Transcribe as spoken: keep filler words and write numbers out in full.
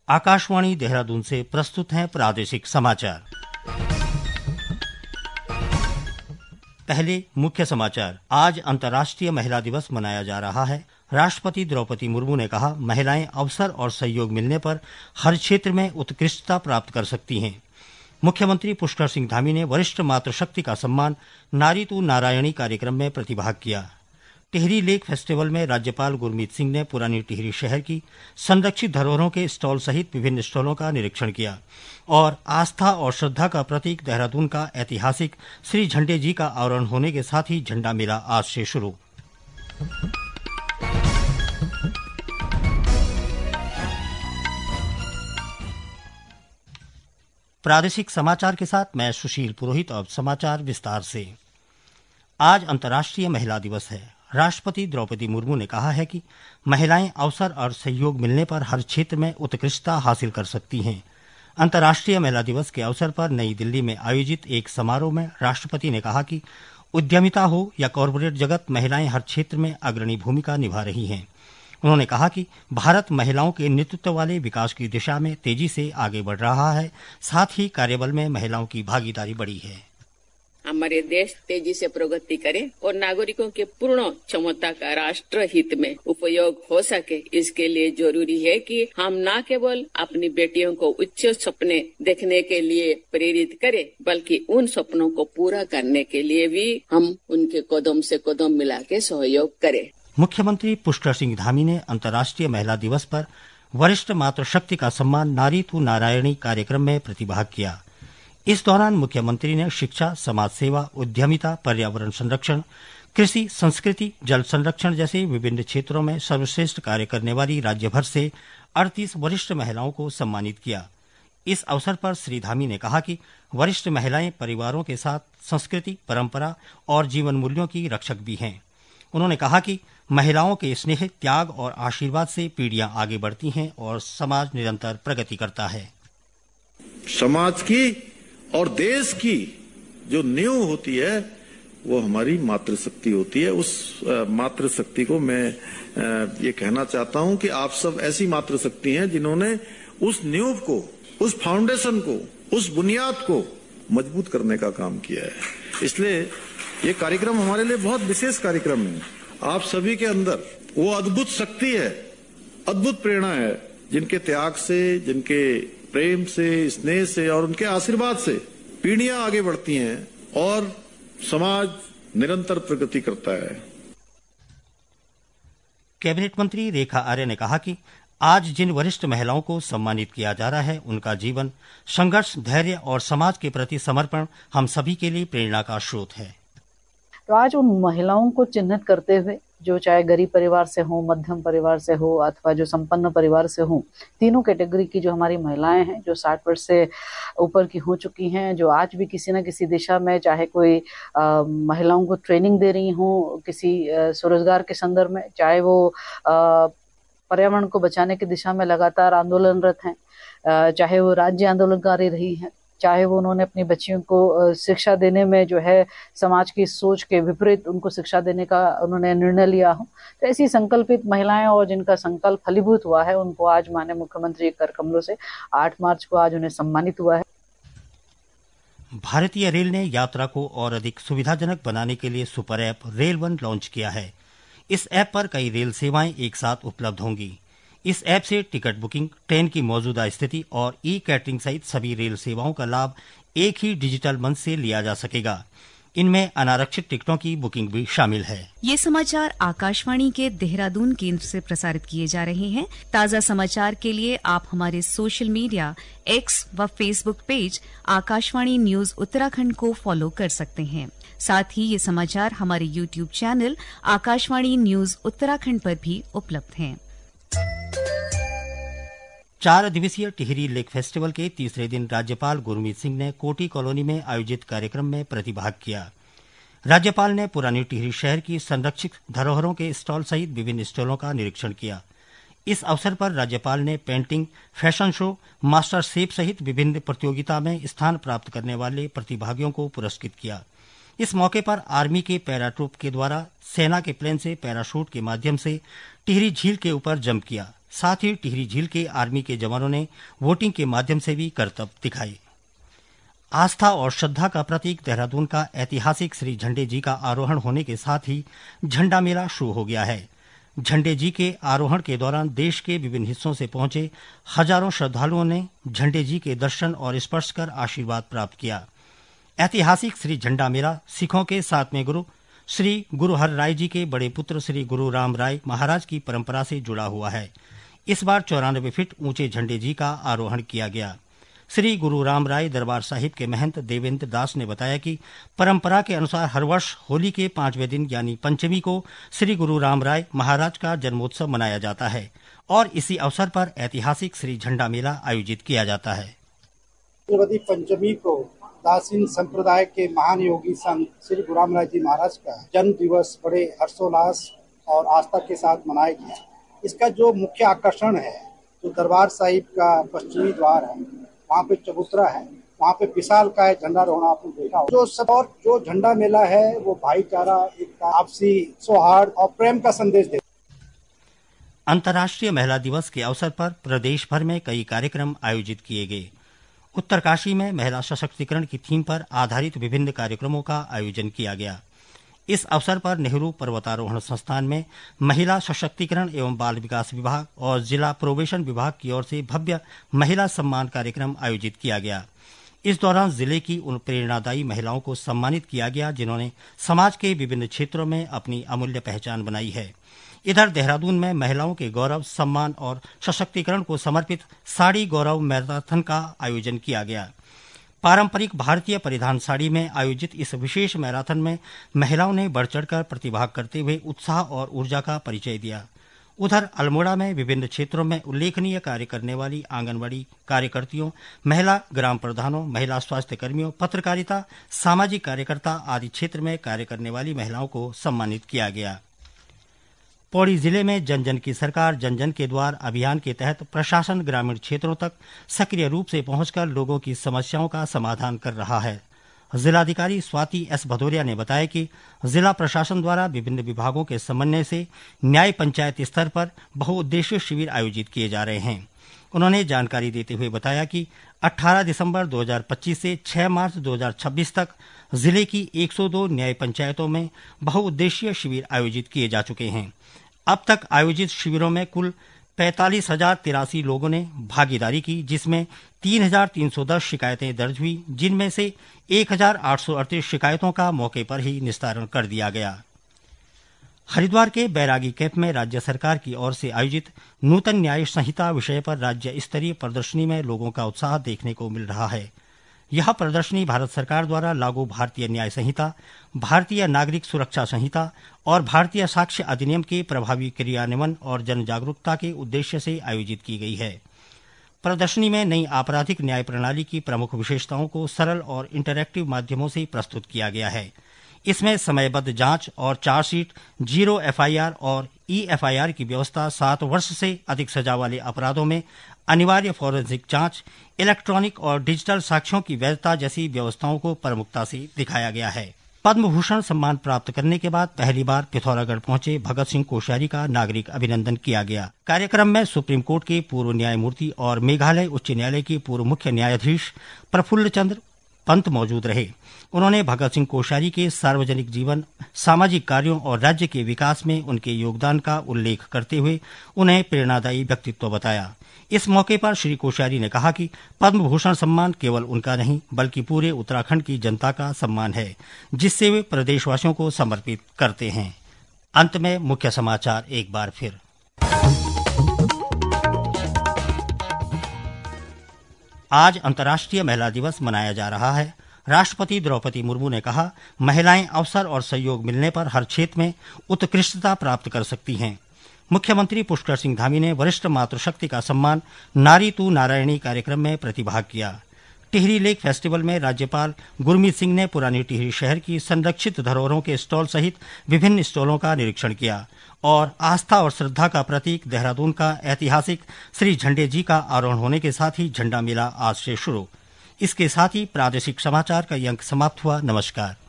आकाशवाणी देहरादून से प्रस्तुत हैं प्रादेशिक समाचार। पहले मुख्य समाचार। आज अंतर्राष्ट्रीय महिला दिवस मनाया जा रहा है। राष्ट्रपति द्रौपदी मुर्मू ने कहा, महिलाएं अवसर और सहयोग मिलने पर हर क्षेत्र में उत्कृष्टता प्राप्त कर सकती हैं। मुख्यमंत्री पुष्कर सिंह धामी ने वरिष्ठ मातृशक्ति का सम्मान नारी तू नारायणी कार्यक्रम में प्रतिभाग किया। टिहरी लेक फेस्टिवल में राज्यपाल गुरमीत सिंह ने पुरानी टिहरी शहर की संरक्षित धरोहरों के स्टॉल सहित विभिन्न स्टॉलों का निरीक्षण किया और आस्था और श्रद्धा का प्रतीक देहरादून का ऐतिहासिक श्री झंडे जी का आवरण होने के साथ ही झंडा मेला आज से शुरू। प्रादेशिक समाचार के साथ मैं सुशील पुरोहित। और समाचार विस्तार से। आज अंतर्राष्ट्रीय महिला दिवस है। राष्ट्रपति द्रौपदी मुर्मू ने कहा है कि महिलाएं अवसर और सहयोग मिलने पर हर क्षेत्र में उत्कृष्टता हासिल कर सकती हैं। अंतर्राष्ट्रीय महिला दिवस के अवसर पर नई दिल्ली में आयोजित एक समारोह में राष्ट्रपति ने कहा कि उद्यमिता हो या कॉरपोरेट जगत, महिलाएं हर क्षेत्र में अग्रणी भूमिका निभा रही हैं। उन्होंने कहा कि भारत महिलाओं के नेतृत्व वाले विकास की दिशा में तेजी से आगे बढ़ रहा है, साथ ही कार्यबल में महिलाओं की भागीदारी बढ़ी है। हमारे देश तेजी से प्रगति करे और नागरिकों के पूर्ण क्षमता का राष्ट्र हित में उपयोग हो सके, इसके लिए जरूरी है कि हम न केवल अपनी बेटियों को उच्च सपने देखने के लिए प्रेरित करें, बल्कि उन सपनों को पूरा करने के लिए भी हम उनके कदम से कदम मिला के सहयोग करें। मुख्यमंत्री पुष्कर सिंह धामी ने अंतर्राष्ट्रीय महिला दिवस पर वरिष्ठ मातृशक्ति का सम्मान नारी तू नारायणी कार्यक्रम में प्रतिभाग किया। इस दौरान मुख्यमंत्री ने शिक्षा, समाज सेवा, उद्यमिता, पर्यावरण संरक्षण, कृषि, संस्कृति, जल संरक्षण जैसे विभिन्न क्षेत्रों में सर्वश्रेष्ठ कार्य करने वाली राज्य भर से अड़तीस वरिष्ठ महिलाओं को सम्मानित किया। इस अवसर पर श्री धामी ने कहा कि वरिष्ठ महिलाएं परिवारों के साथ संस्कृति, परंपरा और जीवन मूल्यों की रक्षक भी हैं। उन्होंने कहा कि महिलाओं के स्नेह, त्याग और आशीर्वाद से पीढ़ियां आगे बढ़ती हैं और समाज निरंतर प्रगति करता है। समाज की और देश की जो नींव होती है वो हमारी मातृशक्ति होती है। उस मातृशक्ति को मैं ये कहना चाहता हूं कि आप सब ऐसी मातृशक्ति हैं जिन्होंने उस नींव को, उस फाउंडेशन को, उस बुनियाद को मजबूत करने का काम किया है। इसलिए ये कार्यक्रम हमारे लिए बहुत विशेष कार्यक्रम है। आप सभी के अंदर वो अद्भुत शक्ति है, अद्भुत प्रेरणा है, जिनके त्याग से, जिनके प्रेम से, स्नेह से और उनके आशीर्वाद से पीढ़ियां आगे बढ़ती हैं और समाज निरंतर प्रगति करता है। कैबिनेट मंत्री रेखा आर्य ने कहा कि आज जिन वरिष्ठ महिलाओं को सम्मानित किया जा रहा है, उनका जीवन, संघर्ष, धैर्य और समाज के प्रति समर्पण हम सभी के लिए प्रेरणा का स्रोत है। तो आज उन महिलाओं को चिन्हित करते हुए, जो चाहे गरीब परिवार से हो, मध्यम परिवार से हो अथवा जो संपन्न परिवार से हो, तीनों कैटेगरी की जो हमारी महिलाएं हैं, जो साठ वर्ष से ऊपर की हो चुकी हैं, जो आज भी किसी न किसी दिशा में, चाहे कोई आ, महिलाओं को ट्रेनिंग दे रही हो किसी स्वरोजगार के संदर्भ में, चाहे वो आ, पर्यावरण को बचाने की दिशा में लगातार आंदोलनरत हैं, चाहे वो राज्य आंदोलनकारी रही हैं, चाहे वो उन्होंने अपनी बच्चियों को शिक्षा देने में जो है समाज की सोच के विपरीत उनको शिक्षा देने का उन्होंने निर्णय लिया हो। तो ऐसी संकल्पित महिलाएं और जिनका संकल्प फलीभूत हुआ है, उनको आज माननीय मुख्यमंत्री कर कमलों से आठ मार्च को आज उन्हें सम्मानित हुआ है। भारतीय रेल ने यात्रा को और अधिक सुविधाजनक बनाने के लिए super app rail one launch किया है। इस ऐप पर कई रेल सेवाएं एक साथ उपलब्ध होंगी। इस ऐप से टिकट बुकिंग, ट्रेन की मौजूदा स्थिति और ई कैटरिंग सहित सभी रेल सेवाओं का लाभ एक ही डिजिटल मंच से लिया जा सकेगा। इनमें अनारक्षित टिकटों की बुकिंग भी शामिल है। ये समाचार आकाशवाणी के देहरादून केंद्र से प्रसारित किए जा रहे हैं। ताज़ा समाचार के लिए आप हमारे सोशल मीडिया एक्स व Facebook page Akashvani news Uttarakhand को फॉलो कर सकते हैं। साथ ही ये समाचार हमारे YouTube channel Akashvani news Uttarakhand पर भी उपलब्ध हैं। चार दिवसीय टिहरी लेक फेस्टिवल के तीसरे दिन राज्यपाल गुरमीत सिंह ने कोटी कॉलोनी में आयोजित कार्यक्रम में प्रतिभाग किया। राज्यपाल ने पुरानी टिहरी शहर की संरक्षित धरोहरों के स्टॉल सहित विभिन्न स्टॉलों का निरीक्षण किया। इस अवसर पर राज्यपाल ने painting, fashion show, master chef सहित विभिन्न प्रतियोगिता में स्थान प्राप्त करने वाले प्रतिभागियों को पुरस्कृत किया। इस मौके पर आर्मी के पैराट्रूप के द्वारा सेना के प्लेन से पैराशूट के माध्यम से टिहरी झील के ऊपर जंप किया। साथ ही टिहरी झील के आर्मी के जवानों ने वोटिंग के माध्यम से भी करतब दिखाए। आस्था और श्रद्धा का प्रतीक देहरादून का ऐतिहासिक श्री झंडे जी का आरोहण होने के साथ ही झंडा मेला शुरू हो गया है। झंडे जी के आरोहण के दौरान देश के विभिन्न हिस्सों से पहुंचे हजारों श्रद्धालुओं ने झंडे जी के दर्शन और स्पर्श कर आशीर्वाद प्राप्त किया। ऐतिहासिक श्री झंडा मेला सिखों के सातवें गुरु श्री गुरु हर राय जी के बड़े पुत्र श्री गुरु राम राय महाराज की परंपरा से जुड़ा हुआ है। इस बार चौरानवे फीट ऊंचे झंडे जी का आरोहण किया गया। श्री गुरु राम राय दरबार साहिब के महंत देवेंद्र दास ने बताया कि परंपरा के अनुसार हर वर्ष होली के पांचवें दिन यानी पंचमी को श्री गुरु राम राय महाराज का जन्मोत्सव मनाया जाता है और इसी अवसर पर ऐतिहासिक श्री झंडा मेला आयोजित किया जाता है। पंचमी को दासीन संप्रदाय के महान योगी संत श्री गुरु राम राय जी महाराज का जन्म दिवस बड़े हर्षोल्लास और आस्था के साथ मनाया गया। इसका जो मुख्य आकर्षण है, जो दरबार साहिब का पश्चिमी द्वार है, वहाँ पे चबूतरा है, वहाँ पे विशाल का झंडारोहण आपने देखा। जो सब और जो झंडा मेला है वो भाईचारा, एकता, आपसी सौहार्द और प्रेम का संदेश देता है। अंतर्राष्ट्रीय महिला दिवस के अवसर पर प्रदेश भर में कई कार्यक्रम आयोजित किए गए। उत्तरकाशी में महिला सशक्तिकरण की थीम पर आधारित विभिन्न कार्यक्रमों का आयोजन किया गया। इस अवसर पर नेहरू पर्वतारोहण संस्थान में महिला सशक्तिकरण एवं बाल विकास विभाग और जिला प्रोबेशन विभाग की ओर से भव्य महिला सम्मान कार्यक्रम आयोजित किया गया। इस दौरान जिले की उन प्रेरणादायी महिलाओं को सम्मानित किया गया जिन्होंने समाज के विभिन्न क्षेत्रों में अपनी अमूल्य पहचान बनाई है। इधर देहरादून में महिलाओं के गौरव, सम्मान और सशक्तिकरण को समर्पित साड़ी गौरव मैराथन का आयोजन किया गया। पारंपरिक भारतीय परिधान साड़ी में आयोजित इस विशेष मैराथन में महिलाओं ने बढ़ चढ़कर प्रतिभाग करते हुए उत्साह और ऊर्जा का परिचय दिया। उधर अल्मोड़ा में विभिन्न क्षेत्रों में उल्लेखनीय कार्य करने वाली आंगनबाड़ी कार्यकर्तियों, महिला ग्राम प्रधानों, महिला स्वास्थ्य कर्मियों, पत्रकारिता, सामाजिक कार्यकर्ता आदि क्षेत्र में कार्य करने वाली महिलाओं को सम्मानित किया गया। पौड़ी जिले में जन जन की सरकार जन जन के द्वार अभियान के तहत प्रशासन ग्रामीण क्षेत्रों तक सक्रिय रूप से पहुंचकर लोगों की समस्याओं का समाधान कर रहा है। जिलाधिकारी स्वाति एस भदौरिया ने बताया कि जिला प्रशासन द्वारा विभिन्न विभागों के समन्वय से न्याय पंचायत स्तर पर बहुउद्देशीय शिविर आयोजित किए जा रहे हैं। उन्होंने जानकारी देते हुए बताया कि अठारह दिसंबर दो हज़ार पच्चीस से छह मार्च दो हज़ार छब्बीस तक जिले की एक सौ दो न्याय पंचायतों में बहुउद्देशीय शिविर आयोजित किए जा चुके हैं। अब तक आयोजित शिविरों में कुल पैंतालीस हजार तिरासी लोगों ने भागीदारी की, जिसमें तीन हजार तीन सौ दस शिकायतें दर्ज हुई, जिनमें से एक हजार आठ सौ अड़तीस शिकायतों का मौके पर ही निस्तारण कर दिया गया। हरिद्वार के बैरागी कैंप में राज्य सरकार की ओर से आयोजित नूतन न्याय संहिता विषय पर राज्य स्तरीय प्रदर्शनी में लोगों का उत्साह देखने को मिल रहा है। यह प्रदर्शनी भारत सरकार द्वारा लागू भारतीय न्याय संहिता, भारतीय नागरिक सुरक्षा संहिता और भारतीय साक्ष्य अधिनियम के प्रभावी क्रियान्वयन और जन जागरूकता के उद्देश्य से आयोजित की गई है। प्रदर्शनी में नई आपराधिक न्याय प्रणाली की प्रमुख विशेषताओं को सरल और इंटरैक्टिव माध्यमों से प्रस्तुत किया गया है। इसमें समयबद्ध जांच और चार्जशीट, जीरो एफआईआर और ई एफआईआर की व्यवस्था, सात वर्ष से अधिक सजा वाले अपराधों में अनिवार्य फॉरेंसिक जांच, इलेक्ट्रॉनिक और डिजिटल साक्ष्यों की वैधता जैसी व्यवस्थाओं को प्रमुखता से दिखाया गया है। पद्म भूषण सम्मान प्राप्त करने के बाद पहली बार पिथौरागढ़ पहुंचे भगत सिंह कोश्यारी का नागरिक अभिनंदन किया गया। कार्यक्रम में सुप्रीम कोर्ट के पूर्व न्यायमूर्ति और मेघालय उच्च न्यायालय के पूर्व मुख्य न्यायाधीश प्रफुल्ल चंद्र पंत मौजूद रहे। उन्होंने भगत सिंह कोश्यारी के सार्वजनिक जीवन, सामाजिक कार्यों और राज्य के विकास में उनके योगदान का उल्लेख करते हुए उन्हें प्रेरणादायी व्यक्तित्व बताया। इस मौके पर श्री कोश्यारी ने कहा कि पद्म भूषण सम्मान केवल उनका नहीं बल्कि पूरे उत्तराखंड की जनता का सम्मान है, जिससे वे प्रदेशवासियों को समर्पित करते हैं। अंत में मुख्य समाचार एक बार फिर। आज अंतर्राष्ट्रीय महिला दिवस मनाया जा रहा है। राष्ट्रपति द्रौपदी मुर्मू ने कहा, महिलाएं अवसर और सहयोग मिलने पर हर क्षेत्र में उत्कृष्टता प्राप्त कर सकती हैं। मुख्यमंत्री पुष्कर सिंह धामी ने वरिष्ठ मातृशक्ति का सम्मान नारी तू नारायणी कार्यक्रम में प्रतिभाग किया। टिहरी लेक फेस्टिवल में राज्यपाल गुरमीत सिंह ने पुरानी टिहरी शहर की संरक्षित धरोहरों के स्टॉल सहित विभिन्न स्टॉलों का निरीक्षण किया और आस्था और श्रद्धा का प्रतीक देहरादून का ऐतिहासिक श्री झंडे जी का आरोहण होने के साथ ही झंडा मेला आज से शुरू। इसके साथ ही प्रादेशिक समाचार का ये अंक समाप्त हुआ। नमस्कार।